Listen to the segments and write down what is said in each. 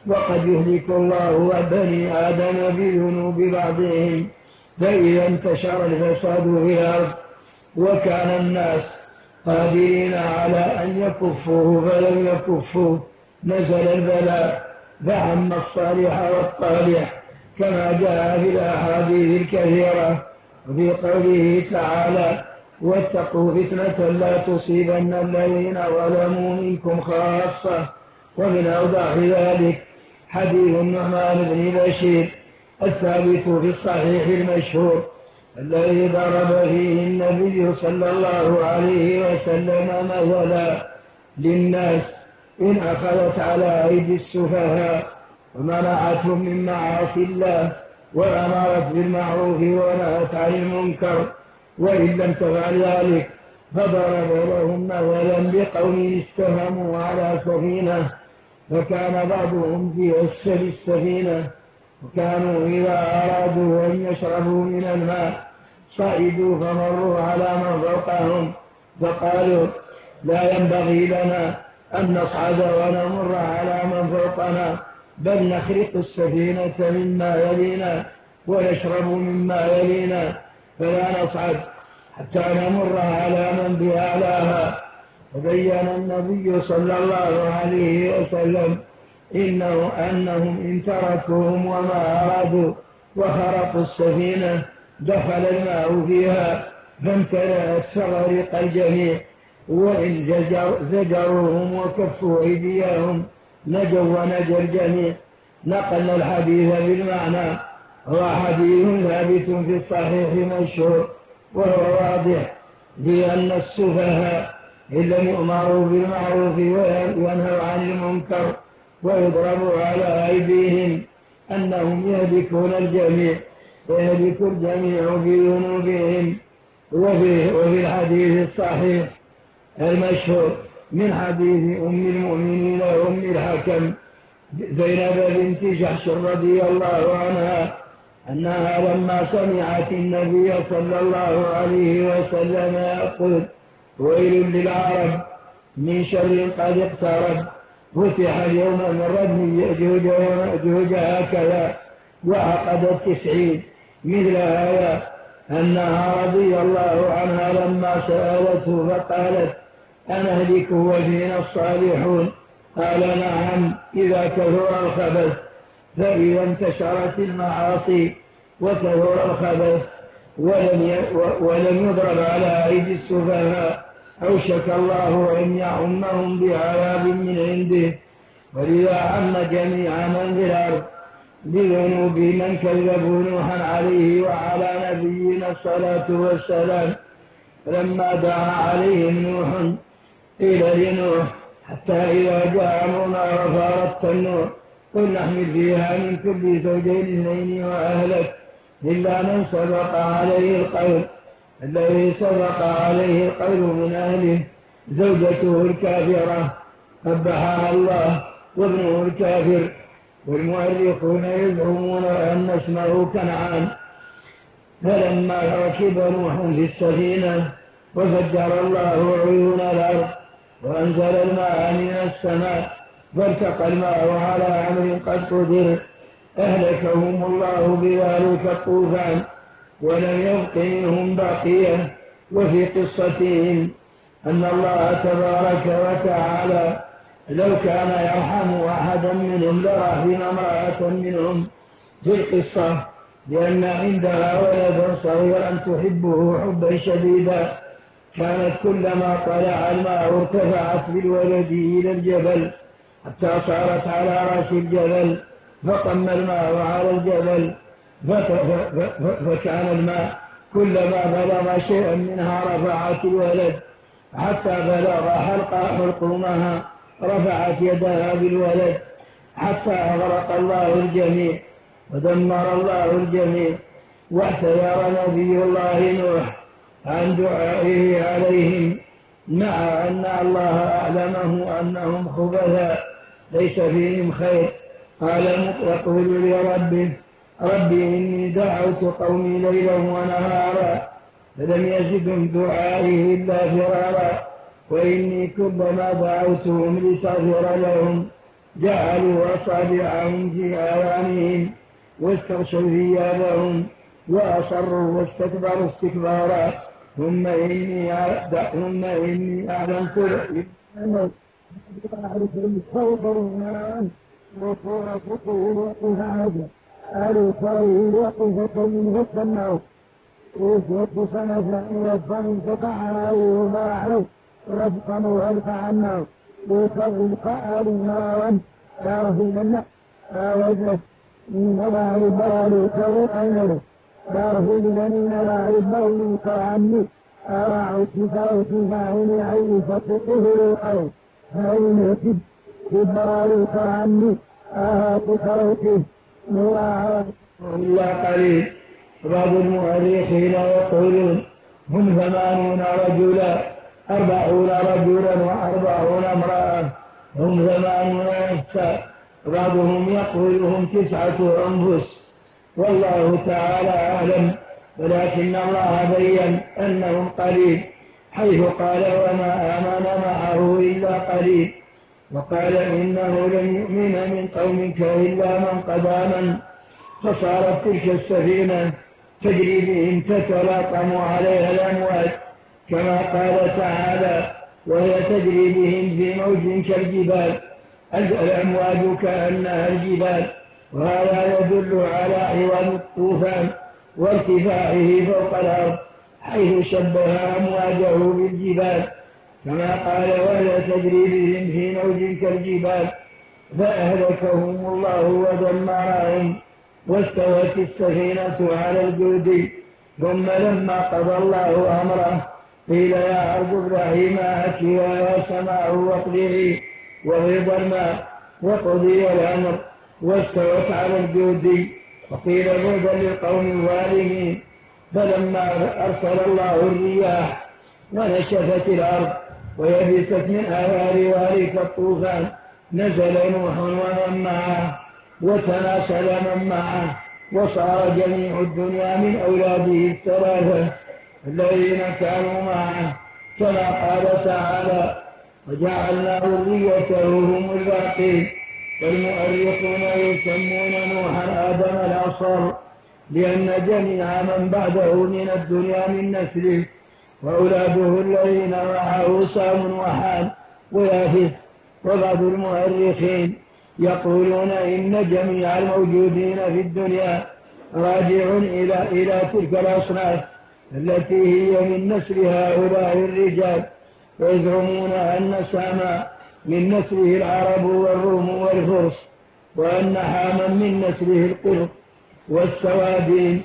وقد يهلك الله بني آدم بذنوب بعضهم، فإذا انتشر الفساد في الأرض وكان الناس قادرين على أن يكفوه فلم يكفوه، نزل البلاء فعم الصالح والطالح، كما جاء في الأحاديث الكثيرة وفي قوله تعالى: واتقوا فتنة لا تصيبن الذين ظلموا منكم خاصة. ومن أوضح ذلك حديث النعمان بن بشير الثابت في الصحيح المشهور الذي ضرب فيه النبي صلى الله عليه وسلم مثلا للناس إن أخذت على أيدي السفهاء ومنعتهم من معاصي الله وأمرت بالمعروف ونهت عن المنكر، وإن لم تفعل ذلك فضرب لهم مثلا بقوم استهموا على سفينة فكان بعضهم في أسفل السفينة، وكانوا إذا أرادوا أن يشربوا من الماء صعدوا فمروا على من فوقهم فقالوا: لا ينبغي لنا أن نصعد ونمر على من فوقنا، بل نخرق السفينة مما يلينا ونشرب مما يلينا، فلا نصعد حتى نمر على من بأعلاها. وبين النبي صلى الله عليه وسلم أنهم إن تركوهم وما أرادوا وخرقوا السفينة دخل الماء فيها فامتلأت فغرق الجميع، وإن زجروهم وكفوا أيديهم نجوا ونجا الجميع. نقلنا الحديث بالمعنى، هو حديث ثابت في الصحيح مشهور، وهو واضح لأن السفهاء إن لم يؤمروا بالمعروف وينهوا عن المنكر ويضربوا على أيديهم أنهم يهلكون الجميع ويهلك الجميع بذنوبهم. وفي الحديث الصحيح المشهور من حديث أم المؤمنين أم الحكم زينب بنت جحش رضي الله عنها أنها لما سمعت النبي صلى الله عليه وسلم يقول: ويل للعرب من شر قد اقترب، فتح اليوم من ردم يأجوج ومأجوج هكذا، وعقدت 90 مثل هذا، أنها رضي الله عنها لما سألته فقالت: أنهلك وفينا الصالحون؟ قال: نعم، إذا كثر الخبث. فإذا انتشرت المعاصي وكثر الخبث ولم يضرب على أيدي السفهاء أوشك الله أن يعمهم بعذاب من عنده. ولذا عم جميع من في الأرض بذنوب من كذبوا نوحا عليه وعلى نبينا الصلاة والسلام. لما دعا عليهم نوح قيل لنوح: حتى إذا جاء أمرنا وفارت النور قل نحمل فيها من كل زوجين اثنين وأهلك إلا من سبق عليه القول، الذي سبق عليه القول من أهله زوجته الكافرة قبحها الله وابنه الكافر. والمؤرخون يزعمون أن اسمه كنعان. فلما ركب نوح في السفينة وفجر الله عيون الأرض وأنزل الماء من السماء فالتقى الماء على أمر قد قدر أهلكهم الله بذلك الطوفان ولم يبق منهم بقية. وفي قصتهم أن الله تبارك وتعالى لو كان يرحم أحدا منهم لرحم امرأة منهم في القصة، لأن عندها ولدا صغيرا تحبه حبا شديدا، كانت كلما طلع الماء ارتفعت بالولد إلى الجبل حتى صارت على رأس الجبل فطم الماء على الجبل، فكان الماء كلما بلغ شيئا منها رفعت الولد حتى بلغ حلقومها رفعت يدها بالولد حتى أغرق الله الجميع ودمر الله الجميع. واعتذر نبي الله نوح عن دعائه عليهم مع أن الله أعلمه أنهم خبثاء ليس فيهم خير. قال يقول لربه: ربي إني دعوت قومي ليلا ونهارا فلم يزدهم دعائي إلا فرارا، وإني كلما دعوتهم لتغفر لهم جعلوا أصابعهم في آذانهم واستغشوا ثيابهم وأصروا واستكبروا استكبارا ثم إني أعلمت وصوت سنة يفهم فتعالوا معه ربطا وارفعنا وتغلق علينا تاهلنا وجه من الله البال تغلقنا تاهلنا من الله البال تعني أرعوا كفاوت فاعل عيفة تهلقوا فإن كبروا تعني كفاوته نراعوا الله قليل. بعض المؤرخين يقولون هم 80 رجلا 40 رجلا و40 امرأة، هم 80 نفسا. بعضهم يقول هم 9 أنفس، والله تعالى أعلم، ولكن الله بين أنهم قليل، حيث قال وما آمن معه إلا قليل، وقال إنه لن يؤمن من قومك إلا من قد آمن. فصارت تلك السفينة تجري بهم تتلاطم عليها الأمواج، كما قال تعالى وهي تجري بهم في موج كالجبال، الأمواج كأنها الجبال. وهذا يدل على عوام الطوفان وارتفاعه فوق الأرض، حيث شبه أمواجه بالجبال، كما قال وهي تجري بهم في موج كالجبال، فأهلكهم الله ودمرهم. واستوت السفينة على الجود، ثم لما قضى الله أمره قيل يا أرض ابلعي ماءك ويا سماء واقلعي وغيض الماء، وقضي الأمر واستوت على الجود، وقيل بعدا للقوم الظالمين. فلما أرسل الله الرياح ونشفت الأرض ويبست من آثار ذلك الطوفان، نزل نوح ومن معه وتناسل من معه، وصار جميع الدنيا من أولاده 3 الذين كانوا معه، كما قال تعالى وجعلنا ذريته هم الباقين. والمؤرخون يسمون نوحا آدم الأصغر، لأن جميع من بعده من الدنيا من نسله، وأولاده الذين معه سام وحام ويافث. وبعض المؤرخين يقولون إن جميع الموجودين في الدنيا راجع إلى تلك الأصناف التي هي من نسل هؤلاء الرجال، ويزعمون أن ساما من نسله العرب والروم والفرس، وأن حاما من نسله القرط والسوادين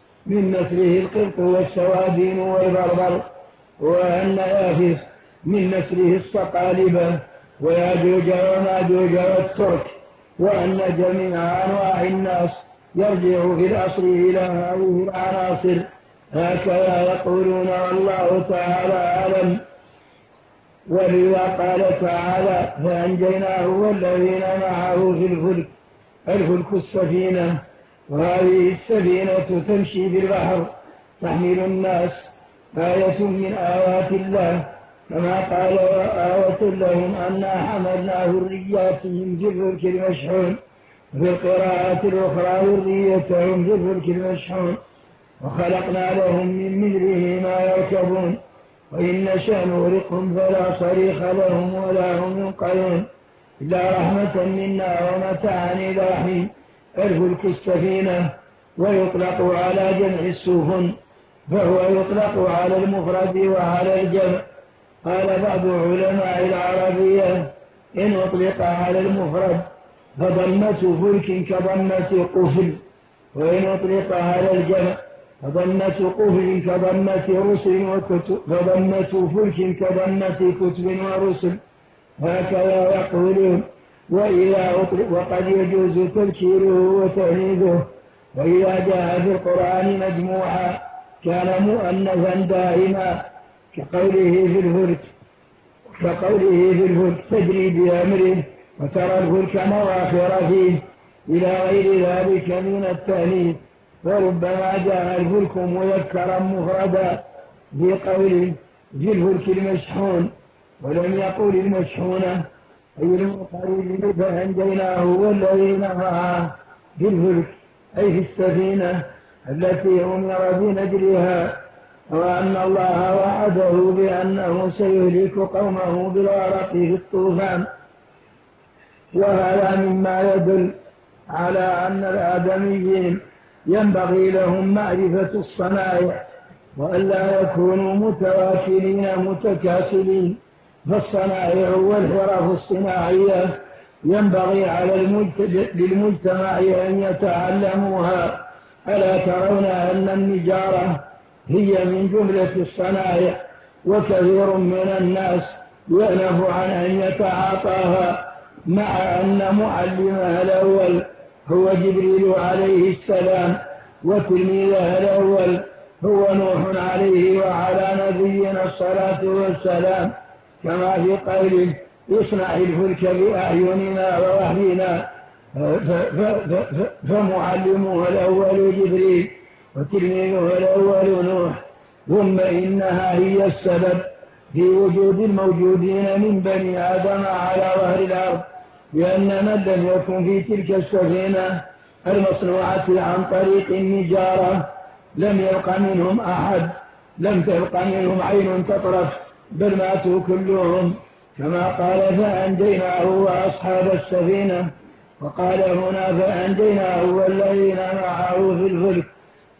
والبربر، وأن يافث من نسله الصقالبة وياجوج وماجوج والترك، وأن جميع أنواع الناس يرجع في الأصل إلى هذه العناصر. هكذا يقولون والله تعالى أعلم. ولذا قال تعالى فأنجيناه والذين معه في الفلك السفينة. وهذه السفينة تمشي بالبحر تحمل الناس، آية من آيات الله، كما قال وآية لهم أنا حملنا ذرياتهم في الفلك المشحون، في القراءة الأخرى ذريتهم في الفلك المشحون، وخلقنا لهم من مثله ما يركبون، وإن نشأ نغرقهم فلا صريخ لهم ولا هم ينقذون إلا رحمة منا ومتاعا إلى حين. الفلك السفينة، ويطلق على جمع السفن، فهو يطلق على المفرد وعلى الجمع. قال بعض علماء العربية إن أطلق على المفرد فضمة فلك كضمة قفل، وإن أطلق على الجمع فضمة قفل كضمة رسل وكتب، فضمة فلك كضمة كتب ورسل، هكذا يقولون. وإذا أطلق وقد يجوز تذكيره وتأنيثه، وإذا جاء في القرآن مجموعا كان مؤنثا دائما، كقوله في الفلك تجري بأمره، وترى الفلك مواخر فيه، إلى غير ذلك من التأنيث. وربما جاء الفلك مذكرا مفردا في قوله في الفلك المشحون، ولم يقل المشحونة، أي المقربين فأنجيناه والذين معه في الفلك أي في السفينة التي أمر بنجرها، وأن الله وعده بأنه سيهلك قومه بالغرق في الطوفان. وهذا مما يدل على أن الآدميين ينبغي لهم معرفة الصنائع وألا يكونوا متواكلين متكاسلين، فالصنائع والحرف الصناعية ينبغي على للمجتمع أن يتعلموها. ألا ترون أن النجارة هي من جملة الصنائع، وكثير من الناس يأنف عن أن يتعاطاها، مع أن معلمها الأول هو جبريل عليه السلام، وتلميذها الأول هو نوح عليه وعلى نبينا الصلاة والسلام، كما في قوله يصنع الفلك بأعيننا ووحينا، فمعلمه الأول جبريل وتلميذه الأول نوح. ثم إنها هي السبب في وجود الموجودين من بني آدم على ظهر الأرض، لأن من لم يكن في تلك السفينة المصنوعة عن طريق النجارة لم يبق منهم أحد، لم تبق منهم عين تطرف، بل ماتوا كلهم، كما قال فأنجيناه وأصحاب السفينة، وقال هنا فأنجيناه والذين معه في الفلك